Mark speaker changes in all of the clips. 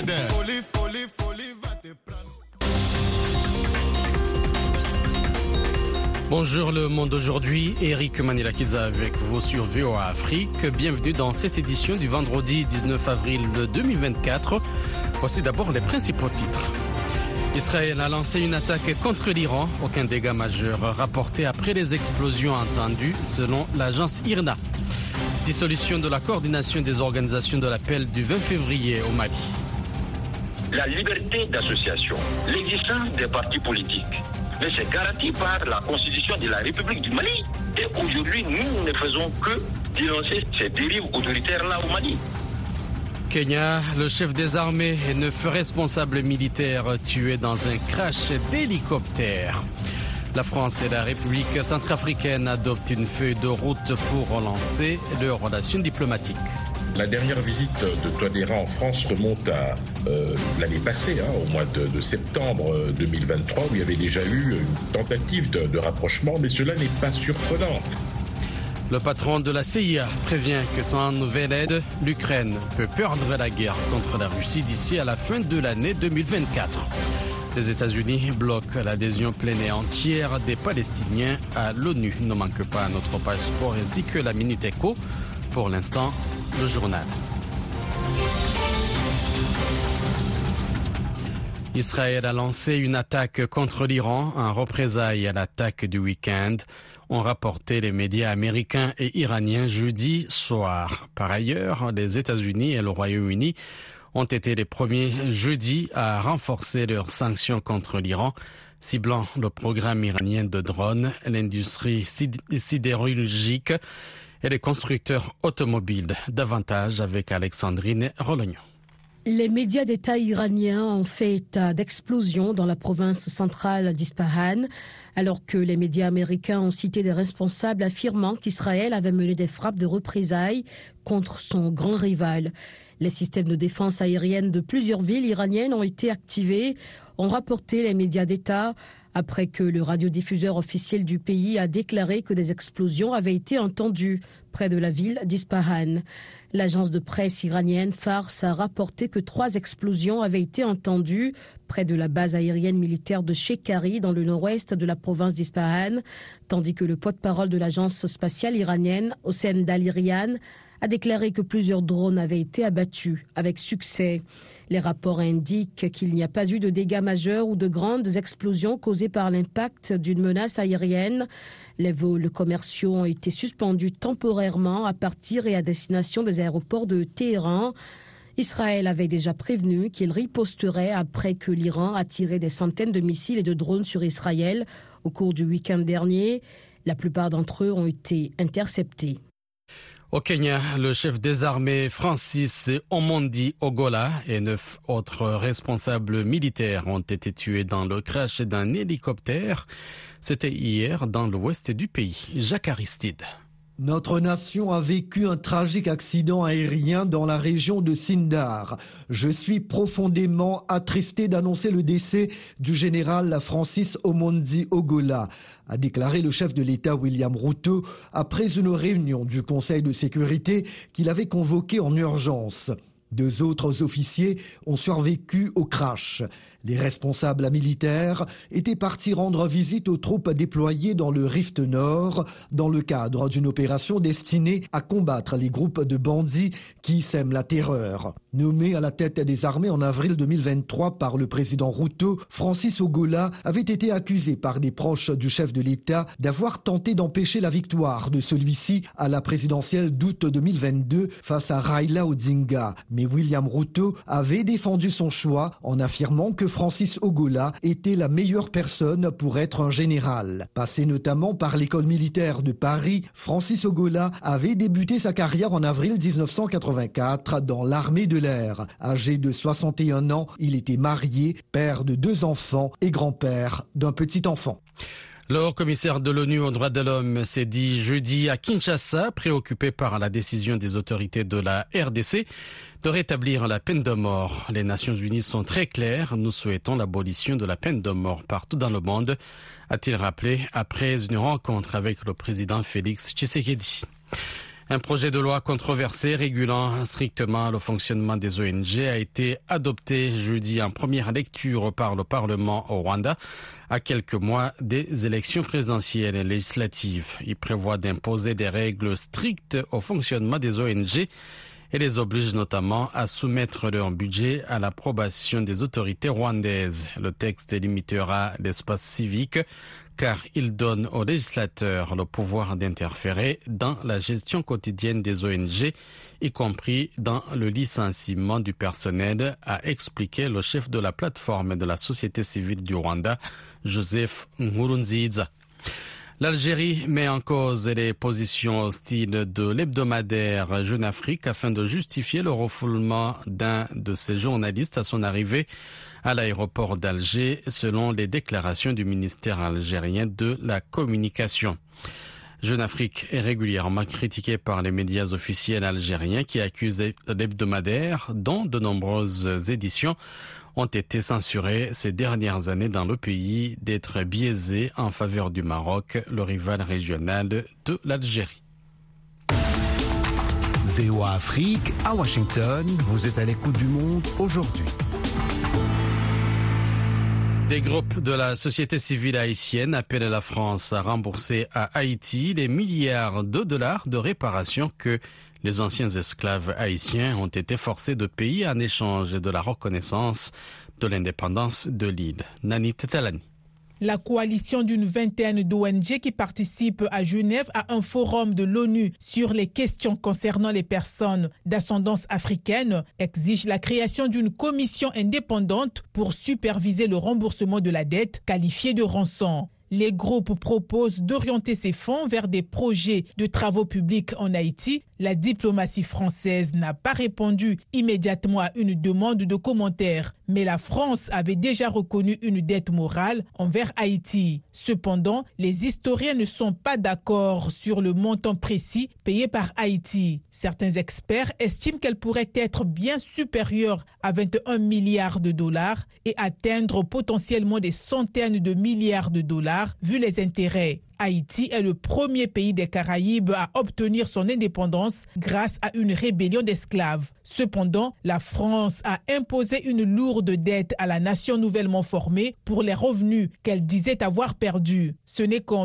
Speaker 1: milliardaire. Folie, folie, folie, va te prendre.
Speaker 2: Bonjour le monde d'aujourd'hui, Eric Manilakiza avec vous sur VOA Afrique. Bienvenue dans cette édition du vendredi 19 avril 2024. Voici d'abord les principaux titres. Israël a lancé une attaque contre l'Iran. Aucun dégât majeur rapporté après les explosions entendues selon l'agence IRNA. Dissolution de la coordination des organisations de l'appel du 20 février au Mali.
Speaker 3: La liberté d'association, l'existence des partis politiques, mais c'est garanti par la Constitution de la République du Mali. Et aujourd'hui, nous ne faisons que dénoncer ces dérives autoritaires-là au Mali.
Speaker 2: Kenya, le chef des armées et 9 responsables militaires tués dans un crash d'hélicoptère. La France et la République centrafricaine adoptent une feuille de route pour relancer leurs relations diplomatiques.
Speaker 4: La dernière visite de Touadéra en France remonte à l'année passée, au mois de septembre 2023, où il y avait déjà eu une tentative de rapprochement, mais cela n'est pas surprenant.
Speaker 2: Le patron de la CIA prévient que sans nouvelle aide, l'Ukraine peut perdre la guerre contre la Russie d'ici à la fin de l'année 2024. Les États-Unis bloquent l'adhésion pleine et entière des Palestiniens à l'ONU. Ne manque pas notre page sport ainsi que la Minute Éco. Pour l'instant, le journal. Israël a lancé une attaque contre l'Iran en représailles à l'attaque du week-end, ont rapporté les médias américains et iraniens jeudi soir. Par ailleurs, les États-Unis et le Royaume-Uni ont été les premiers jeudi à renforcer leurs sanctions contre l'Iran, ciblant le programme iranien de drones, l'industrie sidérurgique et les constructeurs automobiles. Davantage avec Alexandrine Rolognon.
Speaker 5: Les médias d'État iraniens ont fait état d'explosions dans la province centrale d'Ispahan, alors que les médias américains ont cité des responsables affirmant qu'Israël avait mené des frappes de représailles contre son grand rival. Les systèmes de défense aérienne de plusieurs villes iraniennes ont été activés, ont rapporté les médias d'État, après que le radiodiffuseur officiel du pays a déclaré que des explosions avaient été entendues près de la ville d'Ispahan. L'agence de presse iranienne Fars a rapporté que 3 explosions avaient été entendues près de la base aérienne militaire de Shekhari dans le nord-ouest de la province d'Ispahan, tandis que le porte-parole de l'agence spatiale iranienne, Hossein Dalirian, a déclaré que plusieurs drones avaient été abattus avec succès. Les rapports indiquent qu'il n'y a pas eu de dégâts majeurs ou de grandes explosions causées par l'impact d'une menace aérienne. Les vols commerciaux ont été suspendus temporairement à partir et à destination des aéroports de Téhéran. Israël avait déjà prévenu qu'il riposterait après que l'Iran a tiré des centaines de missiles et de drones sur Israël au cours du week-end dernier. La plupart d'entre eux ont été interceptés.
Speaker 2: Au Kenya, le chef des armées Francis Omondi Ogola et 9 autres responsables militaires ont été tués dans le crash d'un hélicoptère. C'était hier dans l'ouest du pays. Jacques Aristide.
Speaker 6: Notre nation a vécu un tragique accident aérien dans la région de Sindar. Je suis profondément attristé d'annoncer le décès du général Francis Omondi Ogola, a déclaré le chef de l'État William Ruto après une réunion du Conseil de sécurité qu'il avait convoquée en urgence. 2 autres officiers ont survécu au crash. Les responsables militaires étaient partis rendre visite aux troupes déployées dans le Rift Nord dans le cadre d'une opération destinée à combattre les groupes de bandits qui sèment la terreur. Nommé à la tête des armées en avril 2023 par le président Ruto, Francis Ogola avait été accusé par des proches du chef de l'État d'avoir tenté d'empêcher la victoire de celui-ci à la présidentielle d'août 2022 face à Raila Odinga. Mais William Ruto avait défendu son choix en affirmant que Francis Ogola était la meilleure personne pour être un général. Passé notamment par l'école militaire de Paris, Francis Ogola avait débuté sa carrière en avril 1984 dans l'armée de l'air. Âgé de 61 ans, il était marié, père de 2 enfants et grand-père d'un petit enfant.
Speaker 2: Le haut-commissaire de l'ONU aux droits de l'homme s'est dit jeudi à Kinshasa, préoccupé par la décision des autorités de la RDC de rétablir la peine de mort. Les Nations Unies sont très claires, nous souhaitons l'abolition de la peine de mort partout dans le monde, a-t-il rappelé après une rencontre avec le président Félix Tshisekedi. Un projet de loi controversé régulant strictement le fonctionnement des ONG a été adopté jeudi en première lecture par le Parlement au Rwanda à quelques mois des élections présidentielles et législatives. Il prévoit d'imposer des règles strictes au fonctionnement des ONG et les oblige notamment à soumettre leur budget à l'approbation des autorités rwandaises. Le texte limitera l'espace civique car il donne aux législateurs le pouvoir d'interférer dans la gestion quotidienne des ONG, y compris dans le licenciement du personnel, a expliqué le chef de la plateforme de la société civile du Rwanda, Joseph Nkurunziza. L'Algérie met en cause les positions hostiles de l'hebdomadaire Jeune Afrique afin de justifier le refoulement d'un de ses journalistes à son arrivée à l'aéroport d'Alger, selon les déclarations du ministère algérien de la communication. Jeune Afrique est régulièrement critiqué par les médias officiels algériens qui accusent l'hebdomadaire, dont de nombreuses éditions ont été censurées ces dernières années dans le pays, d'être biaisées en faveur du Maroc, le rival régional de l'Algérie.
Speaker 7: VOA Afrique, à Washington, vous êtes à l'écoute du monde aujourd'hui.
Speaker 2: Des groupes de la société civile haïtienne appellent la France à rembourser à Haïti les milliards de dollars de réparation que les anciens esclaves haïtiens ont été forcés de payer en échange de la reconnaissance de l'indépendance de l'île. Nani Tetalani.
Speaker 8: La coalition d'une vingtaine d'ONG qui participent à Genève à un forum de l'ONU sur les questions concernant les personnes d'ascendance africaine exige la création d'une commission indépendante pour superviser le remboursement de la dette qualifiée de rançon. Les groupes proposent d'orienter ces fonds vers des projets de travaux publics en Haïti. La diplomatie française n'a pas répondu immédiatement à une demande de commentaires, mais la France avait déjà reconnu une dette morale envers Haïti. Cependant, les historiens ne sont pas d'accord sur le montant précis payé par Haïti. Certains experts estiment qu'elle pourrait être bien supérieure à 21 milliards de dollars et atteindre potentiellement des centaines de milliards de dollars vu les intérêts. Haïti est le premier pays des Caraïbes à obtenir son indépendance grâce à une rébellion d'esclaves. Cependant, la France a imposé une lourde dette à la nation nouvellement formée pour les revenus qu'elle disait avoir perdus. Ce n'est qu'en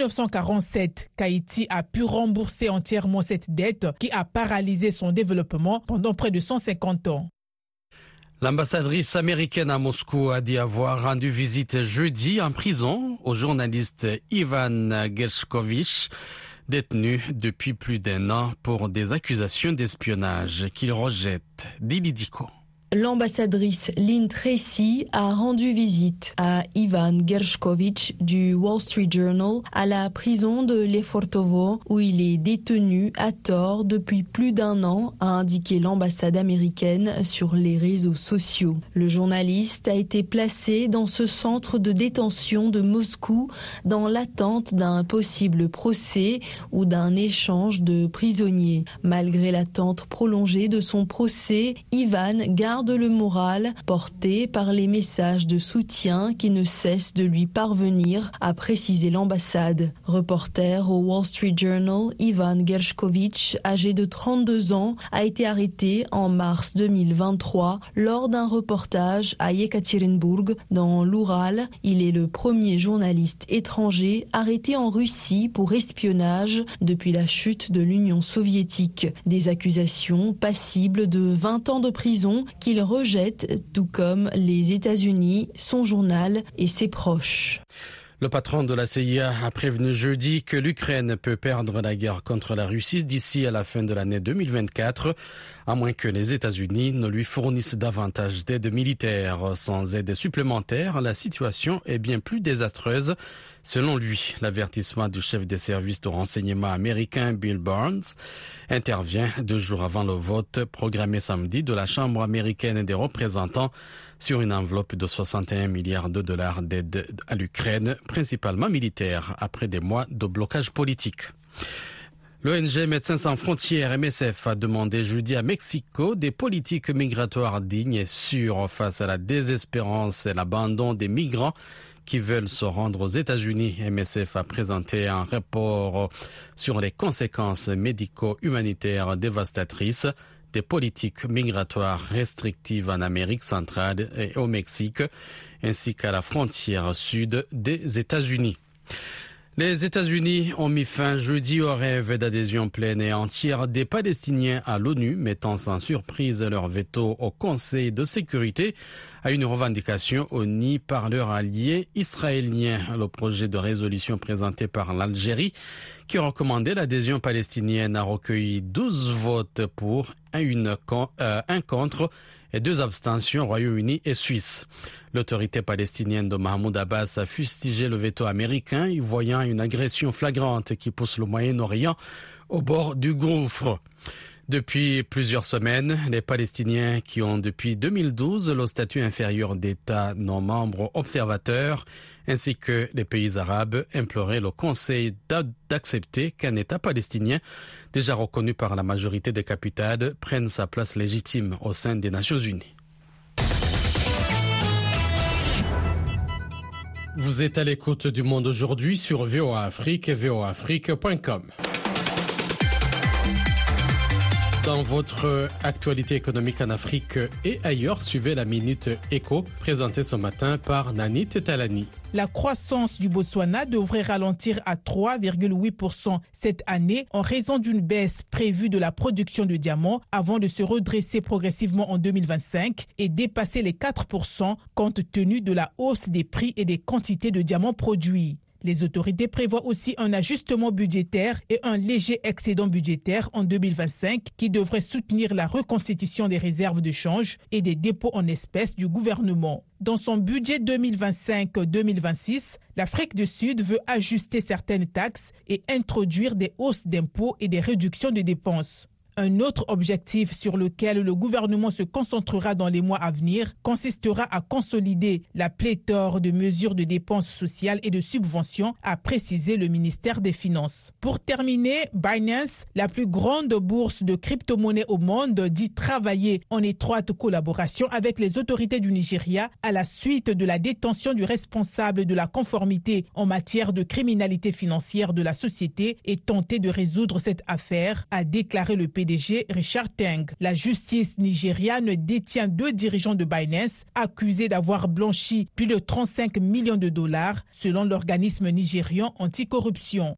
Speaker 8: 1947 qu'Haïti a pu rembourser entièrement cette dette qui a paralysé son développement pendant près de 150 ans.
Speaker 2: L'ambassadrice américaine à Moscou a dit avoir rendu visite jeudi en prison au journaliste Ivan Gershkovich, détenu depuis plus d'1 an pour des accusations d'espionnage qu'il rejette. Dili Diko.
Speaker 5: L'ambassadrice Lynn Tracy a rendu visite à Ivan Gershkovich du Wall Street Journal à la prison de Lefortovo où il est détenu à tort depuis plus d'1 an, a indiqué l'ambassade américaine sur les réseaux sociaux. Le journaliste a été placé dans ce centre de détention de Moscou dans l'attente d'un possible procès ou d'un échange de prisonniers. Malgré l'attente prolongée de son procès, Ivan garde le moral porté par les messages de soutien qui ne cessent de lui parvenir, a précisé l'ambassade. Reporter au Wall Street Journal, Ivan Gershkovich, âgé de 32 ans, a été arrêté en mars 2023 lors d'un reportage à Yekaterinbourg, dans l'Oural. Il est le premier journaliste étranger arrêté en Russie pour espionnage depuis la chute de l'Union soviétique. Des accusations passibles de 20 ans de prison qu'il rejette, tout comme les États-Unis, son journal et ses proches.
Speaker 2: Le patron de la CIA a prévenu jeudi que l'Ukraine peut perdre la guerre contre la Russie d'ici à la fin de l'année 2024, à moins que les États-Unis ne lui fournissent davantage d'aide militaire. Sans aide supplémentaire, la situation est bien plus désastreuse. Selon lui, l'avertissement du chef des services de renseignement américain Bill Burns intervient 2 jours avant le vote programmé samedi de la Chambre américaine des représentants sur une enveloppe de 61 milliards de dollars d'aide à l'Ukraine, principalement militaire, après des mois de blocage politique. L'ONG Médecins sans frontières, MSF, a demandé jeudi à Mexico des politiques migratoires dignes et sûres face à la désespérance et l'abandon des migrants qui veulent se rendre aux États-Unis. MSF a présenté un rapport sur les conséquences médico-humanitaires dévastatrices des politiques migratoires restrictives en Amérique centrale et au Mexique, ainsi qu'à la frontière sud des États-Unis. Les États-Unis ont mis fin jeudi au rêve d'adhésion pleine et entière des Palestiniens à l'ONU, mettant sans surprise leur veto au Conseil de sécurité à une revendication honnie par leur allié israélien. Le projet de résolution présenté par l'Algérie, qui recommandait l'adhésion palestinienne, a recueilli 12 votes pour, un contre et 2 abstentions, Royaume-Uni et Suisse. L'autorité palestinienne de Mahmoud Abbas a fustigé le veto américain, y voyant une agression flagrante qui pousse le Moyen-Orient au bord du gouffre. Depuis plusieurs semaines, les Palestiniens qui ont depuis 2012 le statut inférieur d'État non membre observateur, ainsi que les pays arabes, imploraient le Conseil d'accepter qu'un État palestinien, déjà reconnu par la majorité des capitales, prenne sa place légitime au sein des Nations Unies. Vous êtes à l'écoute du Monde aujourd'hui sur VOA Afrique et voaafrique.com. Dans votre actualité économique en Afrique et ailleurs, suivez la Minute Éco, présentée ce matin par Nanit Talani.
Speaker 8: La croissance du Botswana devrait ralentir à 3,8% cette année en raison d'une baisse prévue de la production de diamants avant de se redresser progressivement en 2025 et dépasser les 4% compte tenu de la hausse des prix et des quantités de diamants produits. Les autorités prévoient aussi un ajustement budgétaire et un léger excédent budgétaire en 2025 qui devrait soutenir la reconstitution des réserves de change et des dépôts en espèces du gouvernement. Dans son budget 2025-2026, l'Afrique du Sud veut ajuster certaines taxes et introduire des hausses d'impôts et des réductions de dépenses. Un autre objectif sur lequel le gouvernement se concentrera dans les mois à venir consistera à consolider la pléthore de mesures de dépenses sociales et de subventions, a précisé le ministère des Finances. Pour terminer, Binance, la plus grande bourse de crypto-monnaies au monde, dit travailler en étroite collaboration avec les autorités du Nigeria à la suite de la détention du responsable de la conformité en matière de criminalité financière de la société et tenter de résoudre cette affaire, a déclaré le PDG Richard Teng. La justice nigériane détient 2 dirigeants de Binance accusés d'avoir blanchi plus de 35 millions de dollars selon l'organisme nigérian anticorruption.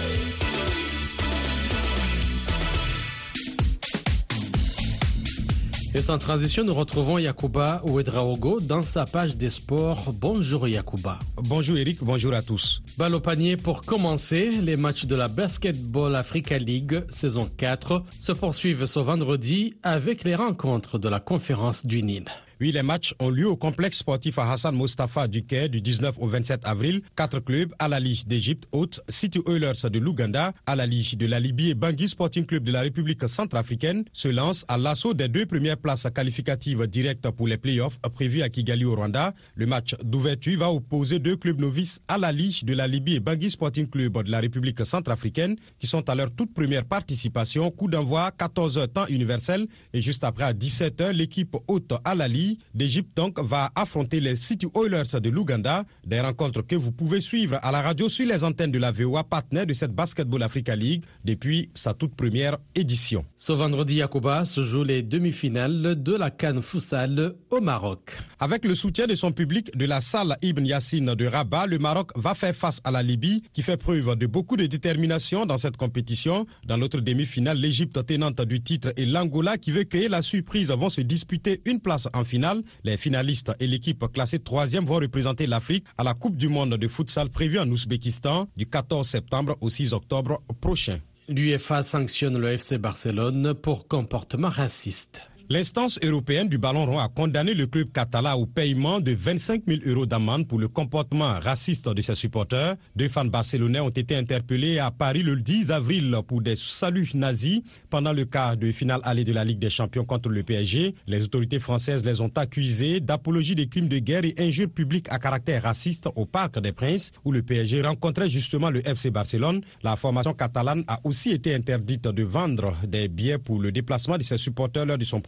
Speaker 2: Et sans transition, nous retrouvons Yacouba Ouedraogo dans sa page des sports. Bonjour Yacouba.
Speaker 9: Bonjour Eric, bonjour à tous.
Speaker 2: Balle au panier pour commencer. Les matchs de la Basketball Africa League saison 4 se poursuivent ce vendredi avec les rencontres de la conférence du Nil.
Speaker 9: Oui, les matchs ont lieu au complexe sportif à Hassan Mostafa du Caire du 19 au 27 avril. 4 clubs, Al Ahly d'Égypte haute, City Oilers de l'Ouganda, Al Ahly de la Libye et Bangui Sporting Club de la République centrafricaine se lancent à l'assaut des 2 premières places qualificatives directes pour les playoffs prévus à Kigali au Rwanda. Le match d'ouverture va opposer 2 clubs novices, Al Ahly de la Libye et Bangui Sporting Club de la République centrafricaine, qui sont à leur toute première participation. Coup d'envoi 14h temps universel et juste après à 17h, l'équipe haute Al Ahly d'Égypte donc va affronter les City Oilers de l'Ouganda, des rencontres que vous pouvez suivre à la radio sur les antennes de la VOA, partenaire de cette Basketball Africa League depuis sa toute première édition.
Speaker 2: Ce vendredi, Yacouba se joue les demi-finales de la CAN Futsal au Maroc.
Speaker 9: Avec le soutien de son public de la salle Ibn Yassine de Rabat, le Maroc va faire face à la Libye qui fait preuve de beaucoup de détermination dans cette compétition. Dans l'autre demi-finale, l'Égypte tenante du titre et l'Angola qui veut créer la surprise vont se disputer une place en finale. Les finalistes et l'équipe classée 3e vont représenter l'Afrique à la Coupe du monde de futsal prévue en Ouzbékistan du 14 septembre au 6 octobre prochain.
Speaker 2: L'UEFA sanctionne le FC Barcelone pour comportement raciste.
Speaker 9: L'instance européenne du ballon rond a condamné le club catalan au paiement de 25 000 € d'amende pour le comportement raciste de ses supporters. 2 fans barcelonais ont été interpellés à Paris le 10 avril pour des saluts nazis pendant le quart de finale aller de la Ligue des Champions contre le PSG. Les autorités françaises les ont accusés d'apologie des crimes de guerre et injures publiques à caractère raciste au Parc des Princes où le PSG rencontrait justement le FC Barcelone. La formation catalane a aussi été interdite de vendre des billets pour le déplacement de ses supporters lors de son prochain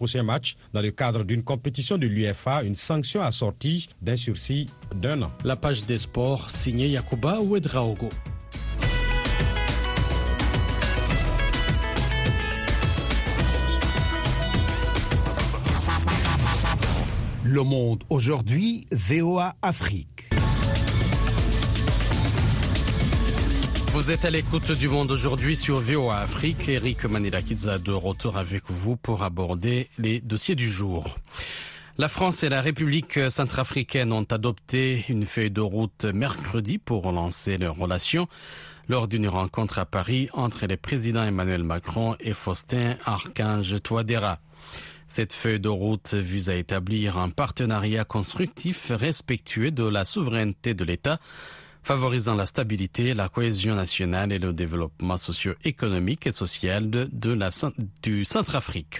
Speaker 9: prochain match dans le cadre d'une compétition de l'UEFA, une sanction assortie d'un sursis d'1 an.
Speaker 2: La page des sports signée Yacouba Ouedraogo.
Speaker 7: Le Monde aujourd'hui, VOA Afrique.
Speaker 2: Vous êtes à l'écoute du Monde aujourd'hui sur VOA Afrique. Eric Manilakidza de retour avec vous pour aborder les dossiers du jour. La France et la République centrafricaine ont adopté une feuille de route mercredi pour relancer leurs relations lors d'une rencontre à Paris entre les présidents Emmanuel Macron et Faustin Archange Touadéra. Cette feuille de route vise à établir un partenariat constructif respectueux de la souveraineté de l'État, favorisant la stabilité, la cohésion nationale et le développement socio-économique et social du Centrafrique.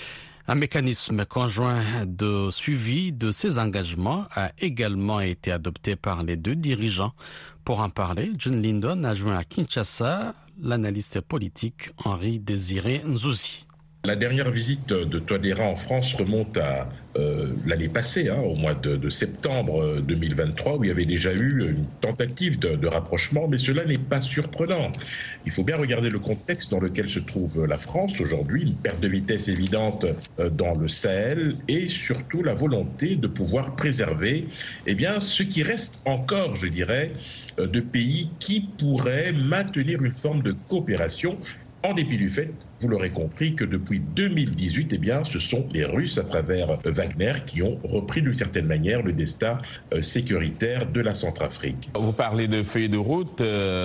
Speaker 2: Un mécanisme conjoint de suivi de ces engagements a également été adopté par les deux dirigeants. Pour en parler, John Lindon a joint à Kinshasa l'analyste politique Henri Désiré Nzouzi.
Speaker 4: La dernière visite de Touadéra en France remonte à l'année passée, au mois de septembre 2023, où il y avait déjà eu une tentative de rapprochement, mais cela n'est pas surprenant. Il faut bien regarder le contexte dans lequel se trouve la France aujourd'hui, une perte de vitesse évidente dans le Sahel et surtout la volonté de pouvoir préserver ce qui reste encore, je dirais, de pays qui pourraient maintenir une forme de coopération en dépit du fait, vous l'aurez compris, que depuis 2018, ce sont les Russes, à travers Wagner, qui ont repris d'une certaine manière le destin sécuritaire de la Centrafrique.
Speaker 10: Vous parlez de feuille de route,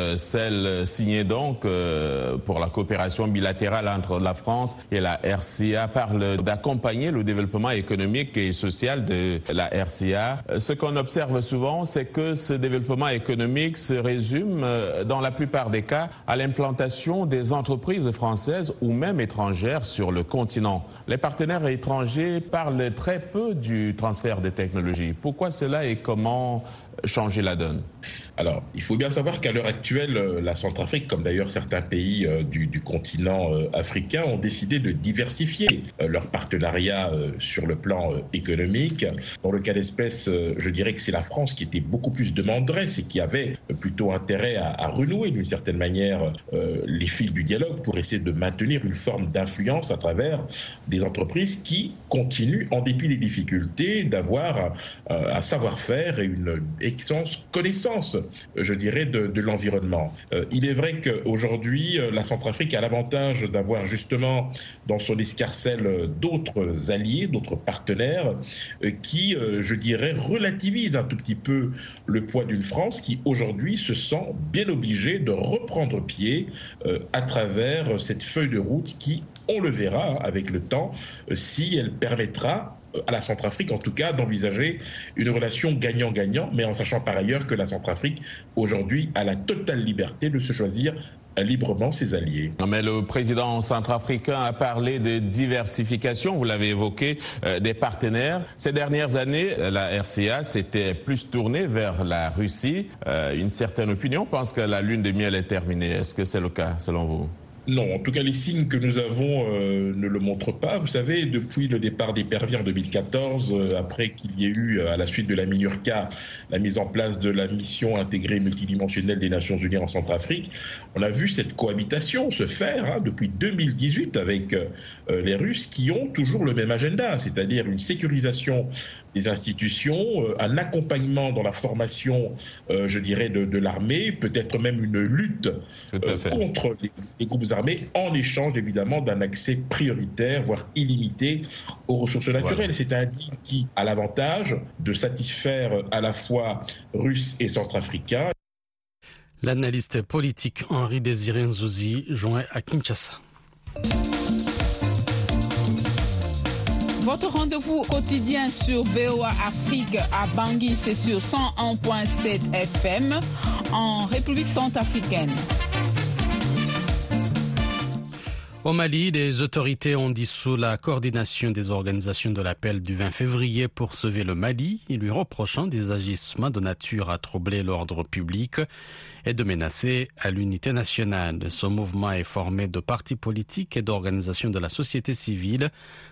Speaker 10: celle signée donc pour la coopération bilatérale entre la France et la RCA parle d'accompagner le développement économique et social de la RCA. Ce qu'on observe souvent, c'est que ce développement économique se résume, dans la plupart des cas, à l'implantation des entreprises françaises ou même étrangères sur le continent. Les partenaires étrangers parlent très peu du transfert de technologies. Pourquoi cela et comment changer la donne?
Speaker 4: Alors, il faut bien savoir qu'à l'heure actuelle, la Centrafrique, comme d'ailleurs certains pays du continent africain, ont décidé de diversifier leur partenariat sur le plan économique. Dans le cas d'espèce, je dirais que c'est la France qui était beaucoup plus demanderesse et qui avait plutôt intérêt à renouer d'une certaine manière les fils du dialogue pour essayer de maintenir une forme d'influence à travers des entreprises qui continuent, en dépit des difficultés, d'avoir un savoir-faire et une excellente connaissance, je dirais, de l'environnement. Il est vrai qu'aujourd'hui, la Centrafrique a l'avantage d'avoir justement dans son escarcelle d'autres alliés, d'autres partenaires qui, je dirais, relativisent un tout petit peu le poids d'une France qui aujourd'hui se sent bien obligée de reprendre pied à travers cette feuille de route qui, on le verra avec le temps, si elle permettra à la Centrafrique, en tout cas, d'envisager une relation gagnant-gagnant, mais en sachant par ailleurs que la Centrafrique, aujourd'hui, a la totale liberté de se choisir librement ses alliés.
Speaker 10: Mais le président centrafricain a parlé de diversification, vous l'avez évoqué, des partenaires. Ces dernières années, la RCA s'était plus tournée vers la Russie. Une certaine opinion pense que la lune de miel est terminée. Est-ce que c'est le cas, selon vous ?
Speaker 4: Non, en tout cas, les signes que nous avons ne le montrent pas. Vous savez, depuis le départ des Perviers en 2014, après qu'il y ait eu, à la suite de la MINURCA, la mise en place de la mission intégrée multidimensionnelle des Nations Unies en Centrafrique, on a vu cette cohabitation se faire depuis 2018 avec les Russes qui ont toujours le même agenda, c'est-à-dire une sécurisation des institutions, un accompagnement dans la formation, je dirais, de l'armée, peut-être même une lutte contre les groupes armés, en échange évidemment d'un accès prioritaire, voire illimité, aux ressources naturelles. Voilà. C'est un deal qui a l'avantage de satisfaire à la fois Russes et Centrafricains.
Speaker 2: L'analyste politique Henri Désiré Nzouzi, joint à Kinshasa.
Speaker 11: Votre rendez-vous quotidien sur VOA Afrique à Bangui, c'est sur 101.7 FM en République centrafricaine.
Speaker 2: Au Mali, les autorités ont dissous la coordination des organisations de l'appel du 20 février pour sauver le Mali, lui reprochant des agissements de nature à troubler l'ordre public et de menacer à l'unité nationale. Ce mouvement est formé de partis politiques et d'organisations de la société civile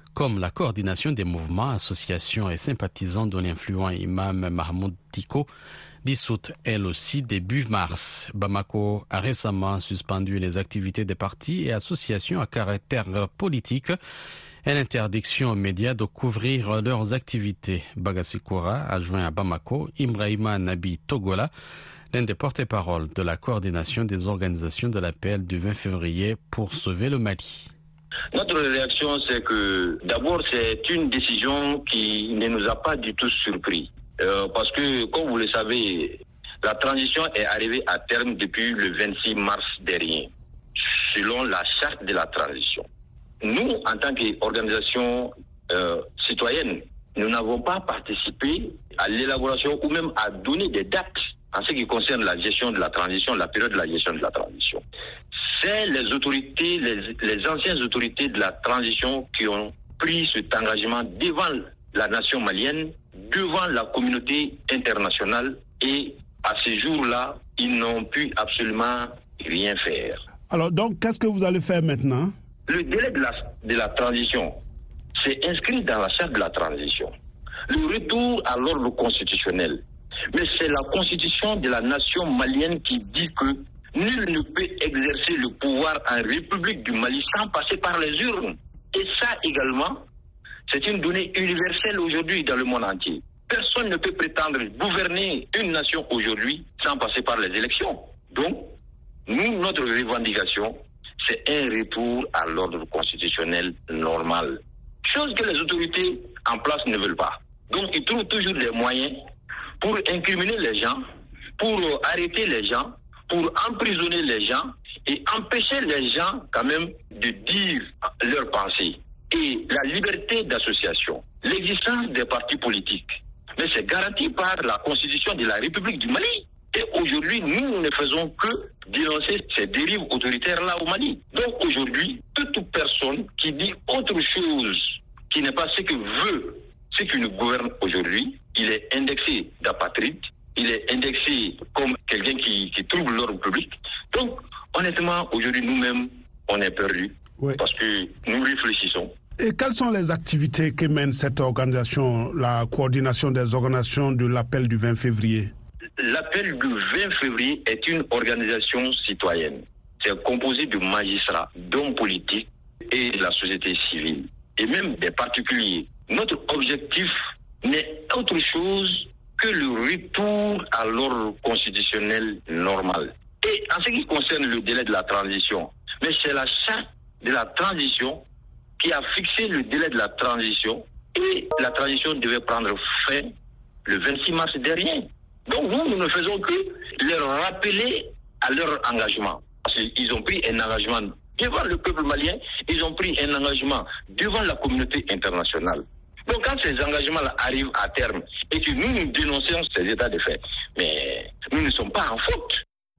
Speaker 2: comme la coordination des mouvements, associations et sympathisants de l'influent imam Mahmoud Dicko, dissoute elle aussi début mars. Bamako a récemment suspendu les activités des partis et associations à caractère politique et l'interdiction aux médias de couvrir leurs activités. Bagasikoura a joint à Bamako Ibrahima Nabi Togola, l'un des porte-parole de la coordination des organisations de l'appel du 20 février pour sauver le Mali.
Speaker 3: Notre réaction, c'est que d'abord, c'est une décision qui ne nous a pas du tout surpris. Parce que, comme vous le savez, la transition est arrivée à terme depuis le 26 mars dernier, selon la charte de la transition. Nous, en tant qu'organisation citoyenne, nous n'avons pas participé à l'élaboration ou même à donner des dates en ce qui concerne la gestion de la transition, la période de la gestion de la transition. C'est les autorités, les anciennes autorités de la transition qui ont pris cet engagement devant la nation malienne, devant la communauté internationale, et à ce jour-là, ils n'ont pu absolument rien faire.
Speaker 12: Alors donc, qu'est-ce que vous allez faire maintenant?
Speaker 3: Le délai de la transition, c'est inscrit dans la charte de la transition. Le retour à l'ordre constitutionnel. Mais c'est la constitution de la nation malienne qui dit que nul ne peut exercer le pouvoir en République du Mali sans passer par les urnes. Et ça également, c'est une donnée universelle aujourd'hui dans le monde entier. Personne ne peut prétendre gouverner une nation aujourd'hui sans passer par les élections. Donc, nous, notre revendication, c'est un retour à l'ordre constitutionnel normal. Chose que les autorités en place ne veulent pas. Donc, ils trouvent toujours des moyens pour incriminer les gens, pour arrêter les gens, pour emprisonner les gens et empêcher les gens quand même de dire leurs pensées. Et la liberté d'association, l'existence des partis politiques, mais c'est garanti par la Constitution de la République du Mali. Et aujourd'hui, nous ne faisons que dénoncer ces dérives autoritaires-là au Mali. Donc aujourd'hui, toute personne qui dit autre chose, qui n'est pas ce que veut, ce qui nous gouverne aujourd'hui, il est indexé d'apatride, il est indexé comme quelqu'un qui trouble l'ordre public. Donc, honnêtement, aujourd'hui, nous-mêmes, on est perdus, oui, parce que nous réfléchissons.
Speaker 12: Et quelles sont les activités que mène cette organisation, la coordination des organisations de l'appel du 20 février?
Speaker 3: L'appel du 20 février est une organisation citoyenne. C'est composé de magistrats, d'hommes politiques et de la société civile, et même des particuliers. Notre objectif n'est autre chose que le retour à l'ordre constitutionnel normal. Et en ce qui concerne le délai de la transition, mais c'est la charte de la transition qui a fixé le délai de la transition, et la transition devait prendre fin le 26 mars dernier. Donc nous ne faisons que leur rappeler à leur engagement. Parce qu'ils ont pris un engagement devant le peuple malien, ils ont pris un engagement devant la communauté internationale. Donc quand ces engagements-là arrivent à terme et que nous dénonçons ces états de fait, mais nous ne sommes pas en faute.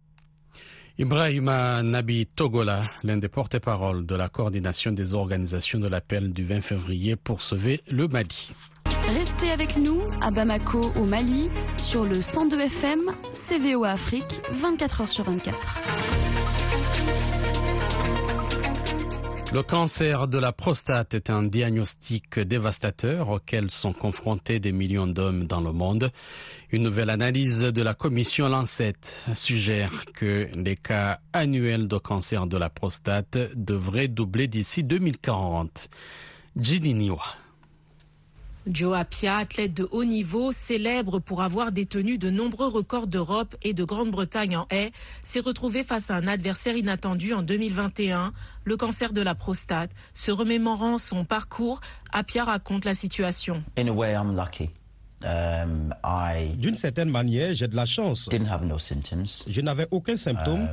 Speaker 2: Ibrahima Nabi Togola, l'un des porte-parole de la coordination des organisations de l'appel du 20 février pour sauver le Mali.
Speaker 13: Restez avec nous à Bamako au Mali sur le 102 FM, CVOA Afrique, 24h sur 24.
Speaker 2: Le cancer de la prostate est un diagnostic dévastateur auquel sont confrontés des millions d'hommes dans le monde. Une nouvelle analyse de la commission Lancet suggère que les cas annuels de cancer de la prostate devraient doubler d'ici 2040. Gini Niwa.
Speaker 14: Joe Appiah, athlète de haut niveau, célèbre pour avoir détenu de nombreux records d'Europe et de Grande-Bretagne en haie, s'est retrouvé face à un adversaire inattendu en 2021, le cancer de la prostate. Se remémorant son parcours, Appiah raconte la situation.
Speaker 15: In a way, I'm lucky.
Speaker 9: D'une certaine manière, j'ai de la chance. Je n'avais aucun symptôme.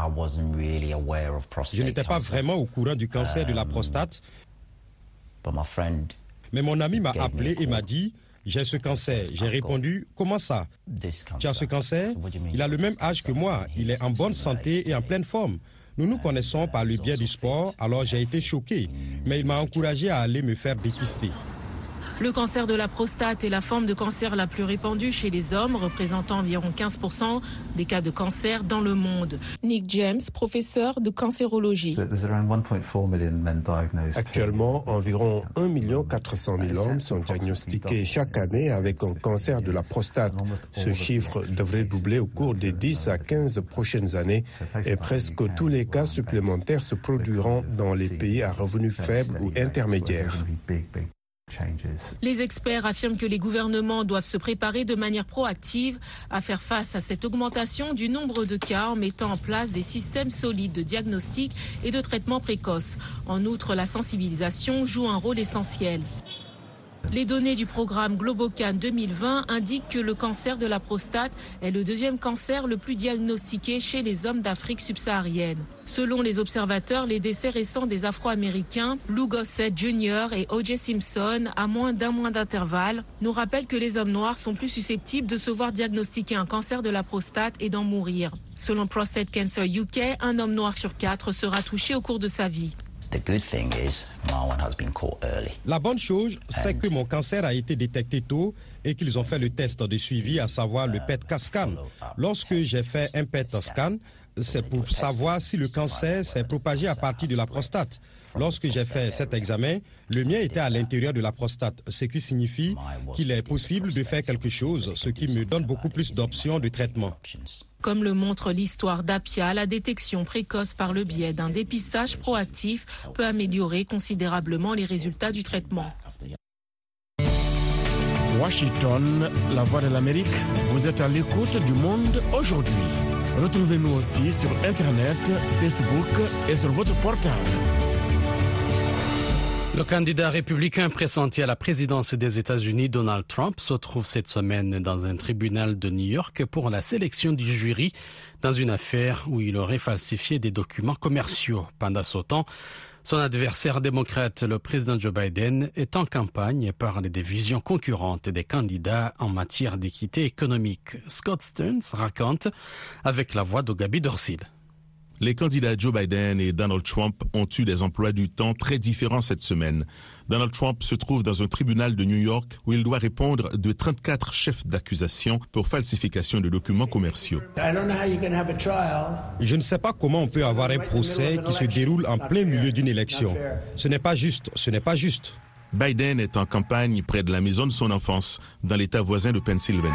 Speaker 9: Je n'étais pas vraiment au courant du cancer de la prostate. Mais mon ami m'a appelé et m'a dit « J'ai ce cancer ». J'ai répondu « Comment ça ? Tu as ce cancer ? Il a le même âge que moi. Il est en bonne santé et en pleine forme. Nous nous connaissons par le biais du sport, alors j'ai été choqué. Mais il m'a encouragé à aller me faire dépister.
Speaker 14: Le cancer de la prostate est la forme de cancer la plus répandue chez les hommes, représentant environ 15% des cas de cancer dans le monde. Nick James, professeur de cancérologie.
Speaker 15: Actuellement, environ 1 400 000 hommes sont diagnostiqués chaque année avec un cancer de la prostate. Ce chiffre devrait doubler au cours des 10 à 15 prochaines années et presque tous les cas supplémentaires se produiront dans les pays à revenus faibles ou intermédiaires.
Speaker 14: Les experts affirment que les gouvernements doivent se préparer de manière proactive à faire face à cette augmentation du nombre de cas en mettant en place des systèmes solides de diagnostic et de traitement précoce. En outre, la sensibilisation joue un rôle essentiel. Les données du programme Globocan 2020 indiquent que le cancer de la prostate est le deuxième cancer le plus diagnostiqué chez les hommes d'Afrique subsaharienne. Selon les observateurs, les décès récents des Afro-Américains, Lou Gossett Jr. et O.J. Simpson, à moins d'un mois d'intervalle, nous rappellent que les hommes noirs sont plus susceptibles de se voir diagnostiquer un cancer de la prostate et d'en mourir. Selon Prostate Cancer UK, un homme noir sur 4 sera touché au cours de sa vie.
Speaker 9: La bonne chose, c'est que mon cancer a été détecté tôt et qu'ils ont fait le test de suivi, à savoir le PET scan. Lorsque j'ai fait un PET scan, c'est pour savoir si le cancer s'est propagé à partir de la prostate. Lorsque j'ai fait cet examen, le mien était à l'intérieur de la prostate, ce qui signifie qu'il est possible de faire quelque chose, ce qui me donne beaucoup plus d'options de traitement.
Speaker 14: Comme le montre l'histoire d'Apia, la détection précoce par le biais d'un dépistage proactif peut améliorer considérablement les résultats du traitement.
Speaker 16: Washington, la voix de l'Amérique, vous êtes à l'écoute du monde aujourd'hui. Retrouvez-nous aussi sur Internet, Facebook et sur votre portable.
Speaker 2: Le candidat républicain pressenti à la présidence des États-Unis, Donald Trump, se trouve cette semaine dans un tribunal de New York pour la sélection du jury dans une affaire où il aurait falsifié des documents commerciaux. Pendant ce temps, son adversaire démocrate, le président Joe Biden, est en campagne et parle des visions concurrentes des candidats en matière d'équité économique. Scott Stearns raconte avec la voix de Gaby Dorsil.
Speaker 17: Les candidats Joe Biden et Donald Trump ont eu des emplois du temps très différents cette semaine. Donald Trump se trouve dans un tribunal de New York où il doit répondre de 34 chefs d'accusation pour falsification de documents commerciaux.
Speaker 9: Je ne sais pas comment on peut avoir un procès qui se déroule en plein milieu d'une élection. Ce n'est pas juste, ce n'est pas juste.
Speaker 17: Biden est en campagne près de la maison de son enfance, dans l'État voisin de Pennsylvanie.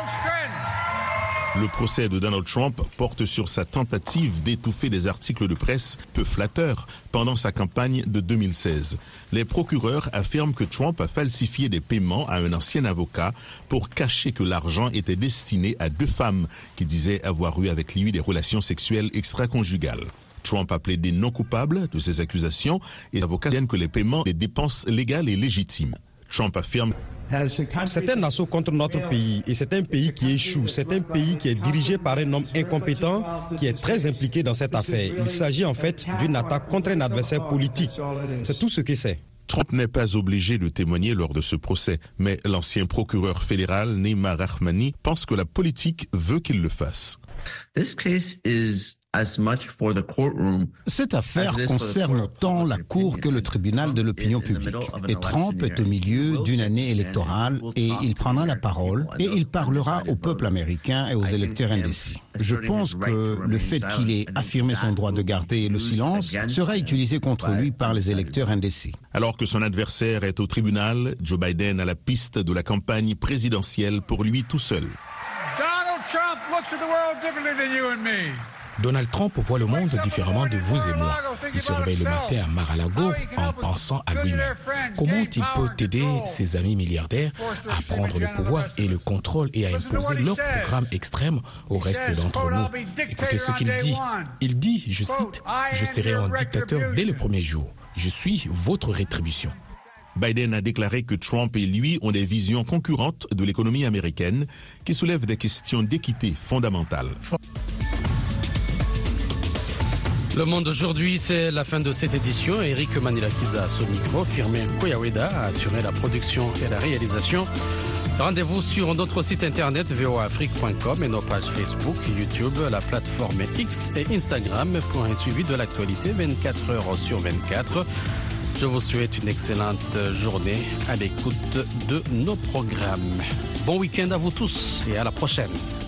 Speaker 17: Le procès de Donald Trump porte sur sa tentative d'étouffer des articles de presse peu flatteurs pendant sa campagne de 2016. Les procureurs affirment que Trump a falsifié des paiements à un ancien avocat pour cacher que l'argent était destiné à 2 femmes qui disaient avoir eu avec lui des relations sexuelles extra-conjugales. Trump a plaidé non coupable de ces accusations et les avocats tiennent que les paiements des dépenses légales et légitimes. Trump affirme:
Speaker 9: c'est un assaut contre notre pays et c'est un pays qui échoue. C'est un pays qui est dirigé par un homme incompétent qui est très impliqué dans cette affaire. Il s'agit en fait d'une attaque contre un adversaire politique. C'est tout ce que c'est.
Speaker 17: Trump n'est pas obligé de témoigner lors de ce procès, mais l'ancien procureur fédéral Neema Rahmani pense que la politique veut qu'il le fasse.
Speaker 7: Cette affaire concerne tant la Cour que le tribunal de l'opinion publique. Et Trump est au milieu d'une année électorale et il prendra la parole et il parlera au peuple américain et aux électeurs indécis. Je pense que le fait qu'il ait affirmé son droit de garder le silence sera utilisé contre lui par les électeurs indécis.
Speaker 17: Alors que son adversaire est au tribunal, Joe Biden a la piste de la campagne présidentielle pour lui tout seul.
Speaker 18: Donald Trump looks at the world differently than you and me.
Speaker 19: Donald Trump voit le monde différemment de vous et moi. Il se réveille le matin à Mar-a-Lago en pensant à lui-même. Comment il peut aider ses amis milliardaires à prendre le pouvoir et le contrôle et à imposer leur programme extrême au reste d'entre nous? Écoutez ce qu'il dit. Il dit, je cite, « Je serai un dictateur dès le premier jour. Je suis votre rétribution. »
Speaker 17: Biden a déclaré que Trump et lui ont des visions concurrentes de l'économie américaine qui soulèvent des questions d'équité fondamentales.
Speaker 2: Le Monde aujourd'hui, c'est la fin de cette édition. Eric Manilakiza à ce micro, Firmin Koyaweda a assuré la production et la réalisation. Rendez-vous sur notre site internet voaafrique.com et nos pages Facebook, YouTube, la plateforme X et Instagram pour un suivi de l'actualité 24 heures sur 24. Je vous souhaite une excellente journée à l'écoute de nos programmes. Bon week-end à vous tous et à la prochaine.